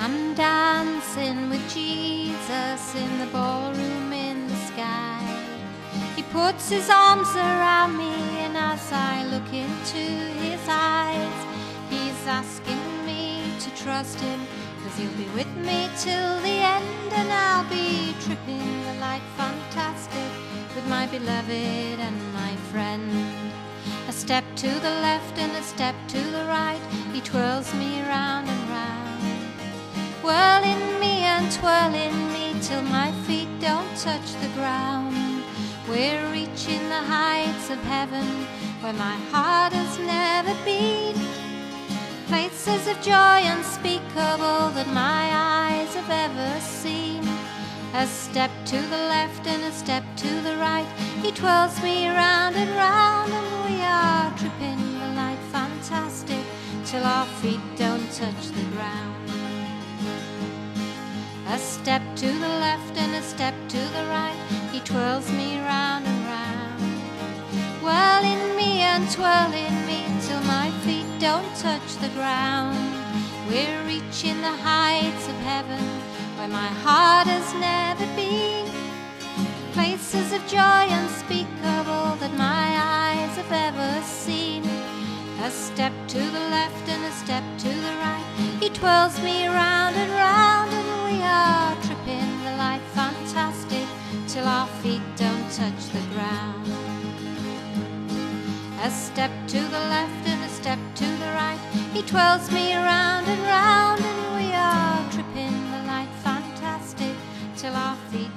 I'm dancing with Jesus in the ballroom in the sky. He puts his arms around me, and as I look into his eyes, he's asking me to trust him, 'cause he'll be with me till the end, and I'll be tripping the light fantastic with my beloved and my friend. A step to the left and a step to the right, he twirls me round and round, whirling me and twirling me till my feet don't touch the ground. We're reaching the heights of heaven where my heart has never been, places of joy unspeakable that my eyes have ever seen. A step to the left and a step to the right, he twirls me round and round, and we are tripping the light fantastic till our feet don't touch the ground. A step to the left and a step to the right, he twirls me round and round, whirling me and twirling me till my feet don't touch the ground. We're reaching the heights of heaven where my heart has never been, places of joy unspeakable that my eyes have ever seen. A step to the left and a step to the right, he twirls me round and round, and we are tripping the light fantastic till our feet don't touch the ground. A step to the left and a step to the right, he twirls me round and round, and we are tripping the light fantastic till our feet